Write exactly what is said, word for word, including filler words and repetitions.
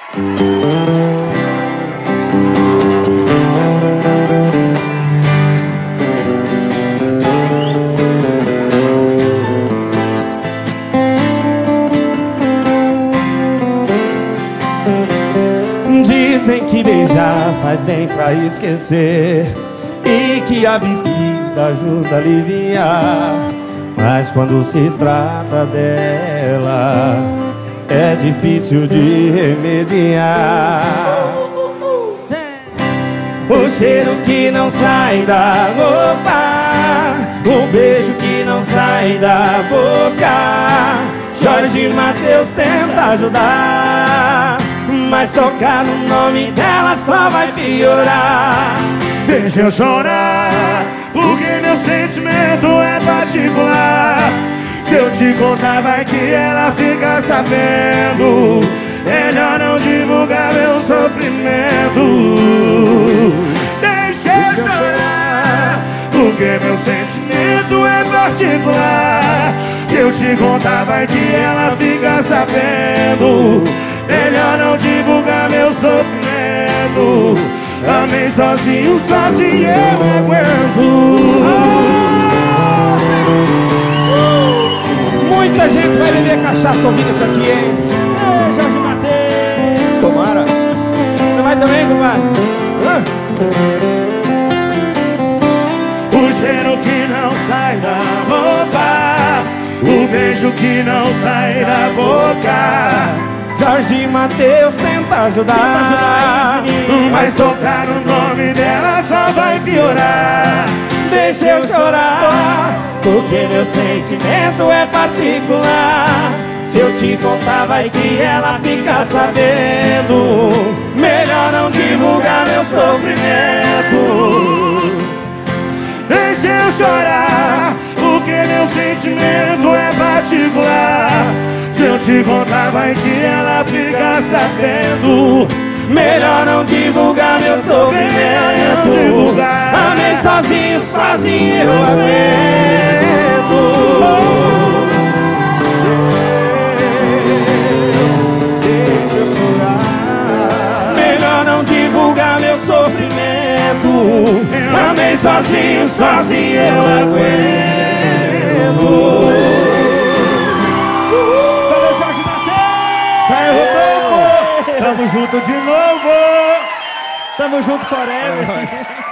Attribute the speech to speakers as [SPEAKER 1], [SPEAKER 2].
[SPEAKER 1] Dizem que beijar faz bem pra esquecer e que a bebida ajuda a aliviar. Mas quando se trata dela, é difícil de remediar. O cheiro que não sai da roupa, o beijo que não sai da boca. Jorge Mateus tenta ajudar, mas tocar no nome dela só vai piorar.
[SPEAKER 2] Deixa eu chorar, porque meu sentimento é particular. Se eu te contar vai que ela fica sabendo. Melhor não divulgar meu sofrimento. Deixa eu chorar, porque meu sentimento é particular. Se eu te contar vai que ela fica sabendo. Melhor não divulgar meu sofrimento. Amei sozinho, sozinho eu aguento.
[SPEAKER 1] Muita gente vai beber cachaça ouvindo isso aqui, hein?
[SPEAKER 3] Ei, Jorge Mateus.
[SPEAKER 1] Tomara.
[SPEAKER 3] Você vai também, compadre?
[SPEAKER 1] Ah.
[SPEAKER 2] O cheiro que não sai da roupa, o beijo que não sai da boca.
[SPEAKER 1] Jorge Mateus tenta ajudar,
[SPEAKER 2] mas tocar no nome dela só vai piorar.
[SPEAKER 1] Deixa eu chorar, porque meu sentimento é particular. Se eu te contar vai que ela fica sabendo. Melhor não divulgar meu sofrimento.
[SPEAKER 2] Deixa eu chorar, porque meu sentimento é particular. Se eu te contar vai que ela fica sabendo.
[SPEAKER 1] Melhor não divulgar meu sofrimento.
[SPEAKER 2] Divulgar.
[SPEAKER 1] Amei sozinho, sozinho eu aguento.
[SPEAKER 2] Deixa eu chorar.
[SPEAKER 1] Melhor não divulgar meu sofrimento. Amei sozinho, sozinho eu aguento.
[SPEAKER 3] Valeu, Jorge Mateus.
[SPEAKER 2] Sai, Rodolfo. Tamo junto de novo.
[SPEAKER 3] Tamo junto forever.